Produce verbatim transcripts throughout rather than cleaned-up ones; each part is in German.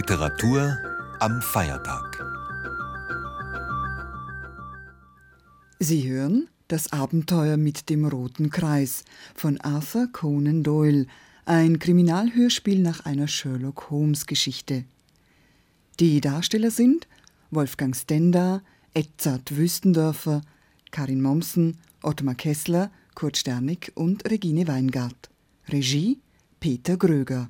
Literatur am Feiertag. Sie hören Das Abenteuer mit dem roten Kreis von Arthur Conan Doyle, ein Kriminalhörspiel nach einer Sherlock-Holmes-Geschichte. Die Darsteller sind Wolfgang Stenda, Edzard Wüstendörfer, Karin Mommsen, Ottmar Kessler, Kurt Sternig und Regine Weingart. Regie Peter Gröger.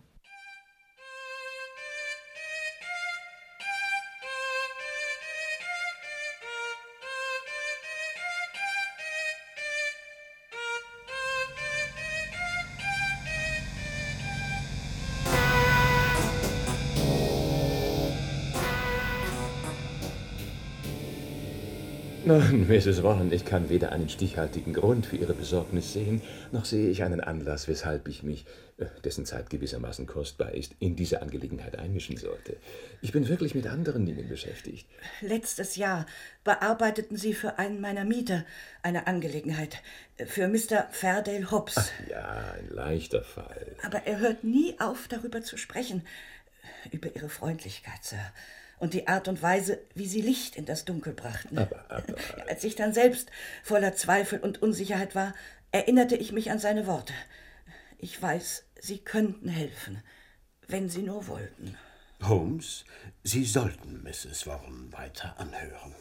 Nein, Misses Warren, ich kann weder einen stichhaltigen Grund für Ihre Besorgnis sehen, noch sehe ich einen Anlass, weshalb ich mich, dessen Zeit gewissermaßen kostbar ist, in diese Angelegenheit einmischen sollte. Ich bin wirklich mit anderen Dingen beschäftigt. Letztes Jahr bearbeiteten Sie für einen meiner Mieter eine Angelegenheit, für Mister Fairdale Hobbs. Ach ja, ein leichter Fall. Aber er hört nie auf, darüber zu sprechen, über Ihre Freundlichkeit, Sir. Und die Art und Weise, wie sie Licht in das Dunkel brachten. Aber, aber... Als ich dann selbst voller Zweifel und Unsicherheit war, erinnerte ich mich an seine Worte. Ich weiß, Sie könnten helfen, wenn Sie nur wollten. Holmes, Sie sollten Misses Warren weiter anhören.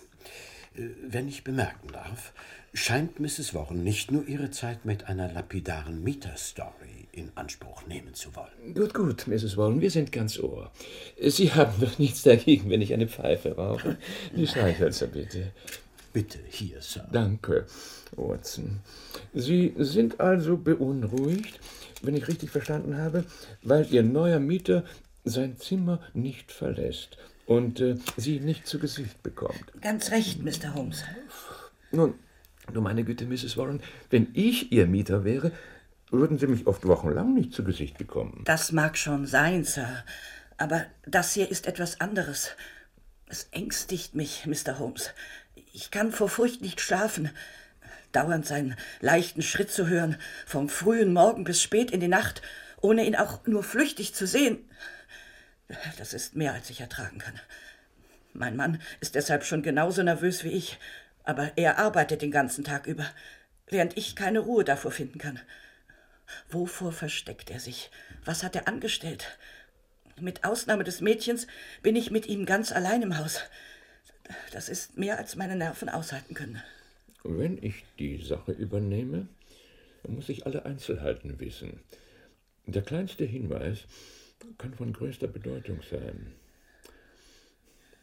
Wenn ich bemerken darf, scheint Misses Warren nicht nur ihre Zeit mit einer lapidaren Mieterstory in Anspruch nehmen zu wollen. Gut, gut, Misses Warren, wir sind ganz Ohr. Sie haben doch nichts dagegen, wenn ich eine Pfeife rauche. Die Streichhölzer, bitte. Bitte, hier, Sir. Danke, Watson. Sie sind also beunruhigt, wenn ich richtig verstanden habe, weil Ihr neuer Mieter sein Zimmer nicht verlässt und äh, Sie nicht zu Gesicht bekommt. Ganz recht, Mister Holmes. Nun, du meine Güte, Misses Warren, wenn ich Ihr Mieter wäre, würden Sie mich oft wochenlang nicht zu Gesicht bekommen. Das mag schon sein, Sir. Aber das hier ist etwas anderes. Es ängstigt mich, Mister Holmes. Ich kann vor Furcht nicht schlafen. Dauernd seinen leichten Schritt zu hören, vom frühen Morgen bis spät in die Nacht, ohne ihn auch nur flüchtig zu sehen. Das ist mehr, als ich ertragen kann. Mein Mann ist deshalb schon genauso nervös wie ich, aber er arbeitet den ganzen Tag über, während ich keine Ruhe davor finden kann. Wovor versteckt er sich? Was hat er angestellt? Mit Ausnahme des Mädchens bin ich mit ihm ganz allein im Haus. Das ist mehr, als meine Nerven aushalten können. Wenn ich die Sache übernehme, dann muss ich alle Einzelheiten wissen. Der kleinste Hinweis kann von größter Bedeutung sein.